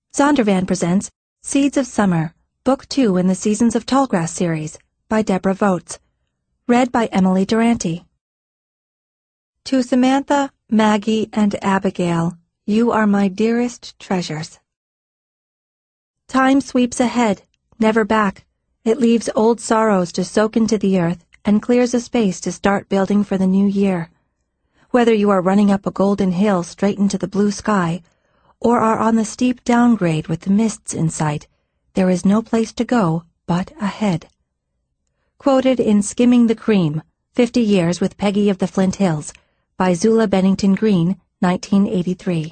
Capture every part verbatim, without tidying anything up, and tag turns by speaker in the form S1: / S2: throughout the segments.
S1: Zondervan presents Seeds of Summer, Book two in the Seasons of Tallgrass series, by Deborah Votes. Read by Emily Durante. To Samantha, Maggie, and Abigail, you are my dearest treasures. Time sweeps ahead, never back. It leaves old sorrows to soak into the earth and clears a space to start building for the new year. Whether you are running up a golden hill straight into the blue sky, or are on the steep downgrade with the mists in sight, there is no place to go but ahead. Quoted in Skimming the Cream, Fifty Years with Peggy of the Flint Hills, by Zula Bennington Green, nineteen eighty-three.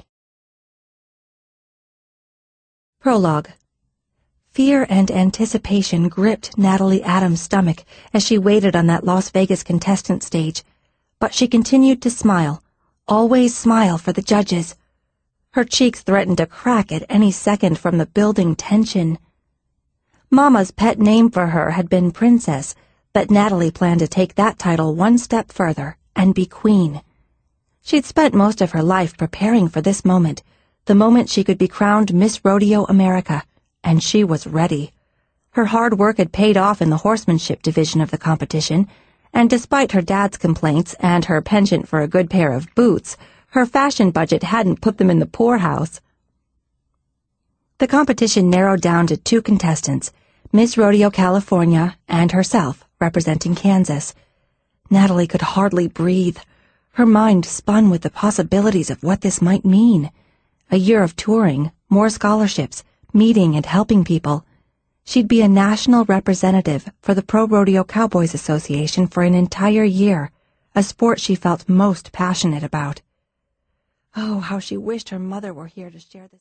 S1: Prologue. Fear and anticipation gripped Natalie Adams' stomach as she waited on that Las Vegas contestant stage, but she continued to smile, always smile for the judges. Her cheeks threatened to crack at any second from the building tension. Mama's pet name for her had been Princess, but Natalie planned to take that title one step further and be Queen. She'd spent most of her life preparing for this moment, the moment she could be crowned Miss Rodeo America, and she was ready. Her hard work had paid off in the horsemanship division of the competition, and despite her dad's complaints and her penchant for a good pair of boots, her fashion budget hadn't put them in the poorhouse. The competition narrowed down to two contestants, Miss Rodeo California and herself, representing Kansas. Natalie could hardly breathe. Her mind spun with the possibilities of what this might mean. A year of touring, more scholarships, meeting and helping people. She'd be a national representative for the Pro Rodeo Cowboys Association for an entire year, a sport she felt most passionate about. Oh, how she wished her mother were here to share this.